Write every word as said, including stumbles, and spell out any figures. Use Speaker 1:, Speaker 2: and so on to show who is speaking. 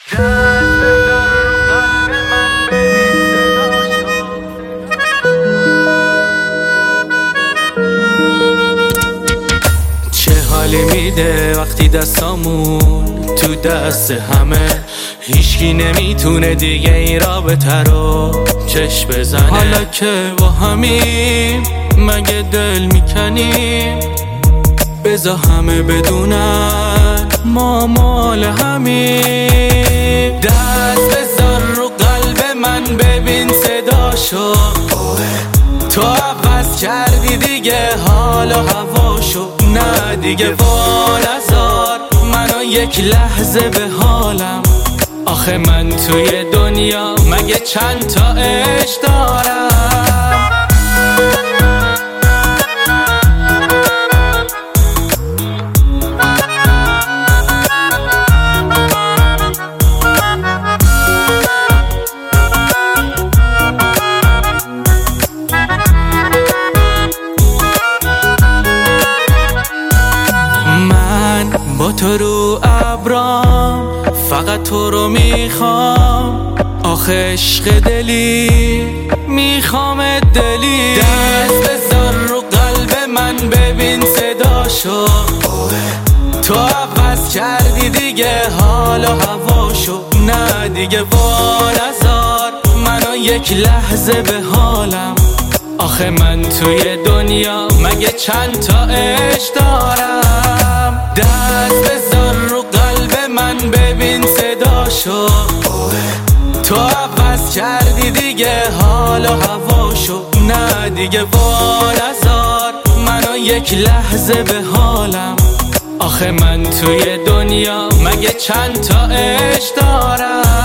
Speaker 1: چه حالی میده وقتی دستامون تو دست همه، هیچکی نمیتونه دیگه این رابطه رو چشم بزنه. حالا که با همیم مگه دل میکنیم؟ بذار همه بدونن ما مال همیم. دست بذار رو قلب من ببین صداشو، تو عوض کردی دیگه حال و هواشو. نه دیگه وا نذار منو یک لحظه به حالم. آخه من توی دنیا مگه چند تا عشق دارم؟ با تو رو ابرام فقط تو رو میخوام. آخه عشق دلی میخوام دلی. دست بذار رو قلب من ببین صداشو، تو عوض کردی دیگه حال و هواشو. نه دیگه وا نذار منو یک لحظه به حالم. آخه من توی دنیا مگه چند تا عشق دارم؟ دست بذار رو قلب من ببین صداشو، تو عوض کردی دیگه حال و هواشو. نه دیگه وا نذار منو یک لحظه به حالم. آخه من توی دنیا مگه چند تا عشق دارم؟